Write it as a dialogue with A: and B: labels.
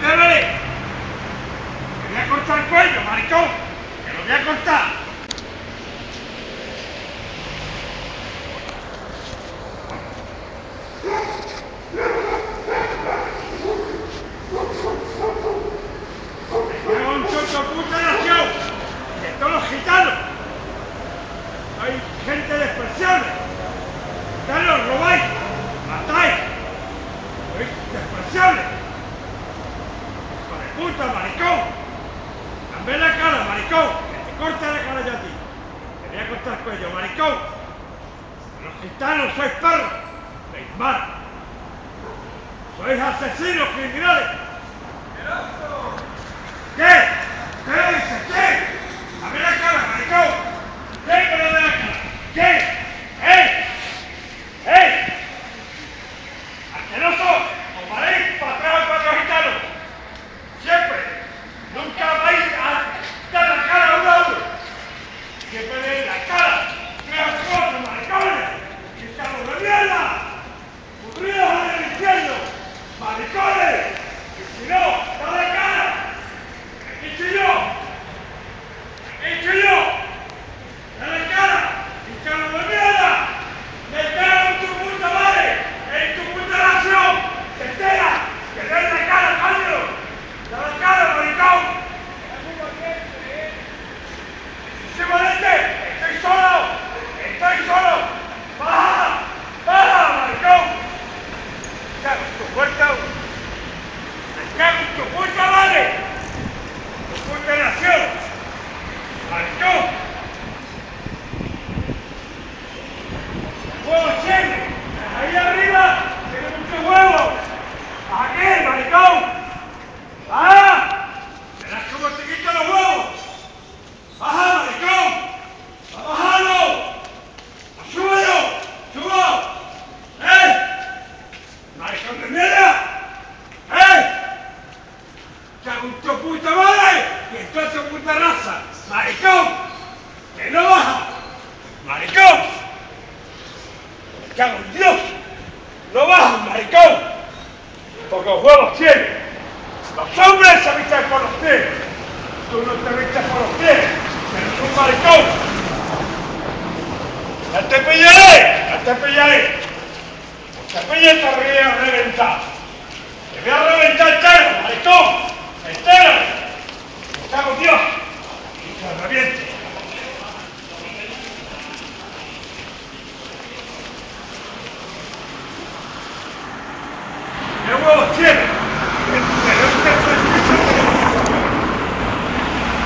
A: ¡Atrévele! ¡Te voy a cortar el cuello, maricón! ¡Te lo voy a cortar! ¡Me cago en chocho puta nación! ¡De todos los gitanos! ¡Hay gente despreciable! ¡Gitanos, robáis! ¡Matáis! ¡Sois despreciables! ¡Hijo de puta, maricón! ¡Dame la cara, maricón! ¡Que te corte la cara yo a ti! ¡Te voy a cortar el cuello, maricón! ¡Los gitanos sois perros! ¡Veis mal! ¡Sois asesinos criminales! ¿Qué? ¿Qué dices? ¿Qué? ¡Dame la cara, maricón! ¿Qué me lo de la cara? ¿Qué? ¡Ey! ¡Ey! ¡Asqueroso! ¡Os valéis para atrás para los gitanos! ¡Siempre! ¡Nunca vais a dar la cara a uno a uno! ¡Siempre den la cara! ¡Tres cosas, maricones! ¡Gitanos de mierda! ¡Podridos en el infierno! ¡Maricones! ¡Y si no, da la cara! ¡Aquí estoy yo! ¡Aquí estoy yo! ¡Da la cara! ¡Gitanos de mierda! ¡Me cago en tu puta madre! ¡En tu puta nación! ¡Que entera! ¡Que den la cara, coño! ¡Da la cara, maricón! ¡Sí, valiente! ¡Estoy solo! ¡Estoy solo! ¡Baja! ¡Baja, maricón! ¡Me cago en tu puerta! ¡Me cago en tu puta madre! ¡Tu puta nación! ¡Maricón! ¡Huevos siempre! ¡Ahí arriba! ¡Tiene muchos huevos! ¡Aquí, maricón! ¡Ah! ¡Verás cómo te quito los huevos! ¡Baja, maricón! ¡Bájalo! ¡Súbelo! ¡Subo! ¡Eh! ¡Maricón de mierda! ¡Eh! ¡Cago en tu puta madre! ¡Y en toda tu puta raza! ¡Maricón! ¡Que no baja! ¡Maricón! ¡Me cago en Dios! ¡No baja, maricón! ¡Pocos huevos tienes! ¡Los hombres se visten por los pies! ¡Tú no te vistes por los pies! ¡Eres un maricón! ¡Ya te pillaré! ¡Ya te pillaré! ¡Te pille te voy a reventar! ¡Te voy a reventar entero, maricón! ¡Entero! ¡Me cago en Dios! ¡Y te reviento! ¿Qué huevos tienes?